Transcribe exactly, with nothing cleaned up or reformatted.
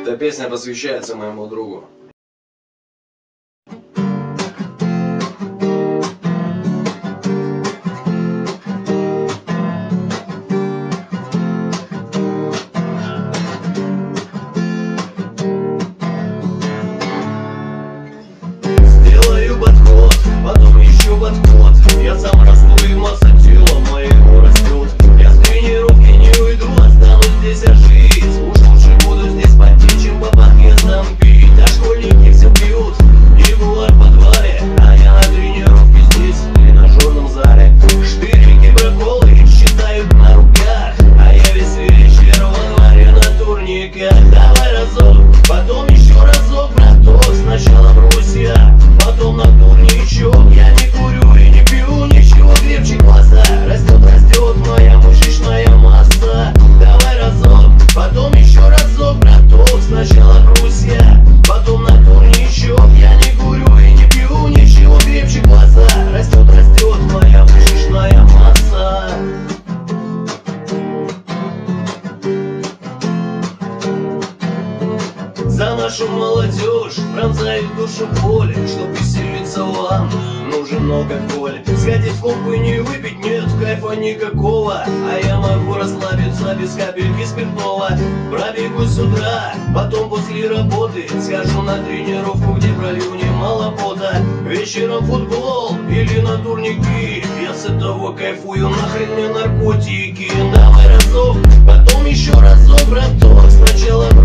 Эта песня посвящается моему другу. Сделаю подход, потом еще подход. Я сам расту и масса тела моего растет. Я с тренировки не уйду, останусь здесь жить. Уж лучше буду здесь потеть, чем по подъездам пить. А школьники все пьют, ягуар в подвале, а я на тренировке здесь, в тренажерном зале. Штырики, проколы считают на руках, а я весь вечер во дворе на турниках. Давай разок, потом еще разок, браток. Сначала брось я, потом на турничок. Я не курю и не пью ничего крепче глаза. Растет, растет моя мышечная масса. Давай разок, потом еще разок, браток. Сначала брось я, потом на турничок. Я не курю и не пью ничего крепче глаза. Растет, растет моя мышечная масса. За нашу молодежь пронзает душу боли. Чтоб веселиться вам, нужен много коли. Сходить в клуб и не выпить, нет кайфа никакого. А я могу расслабиться без капельки спиртного. Пробегу с утра, потом после работы схожу на тренировку, где пролью немало пота. Вечером футбол или на турники, я с этого кайфую, нахрен мне наркотики. Давай разок, потом еще разок, браток. Сначала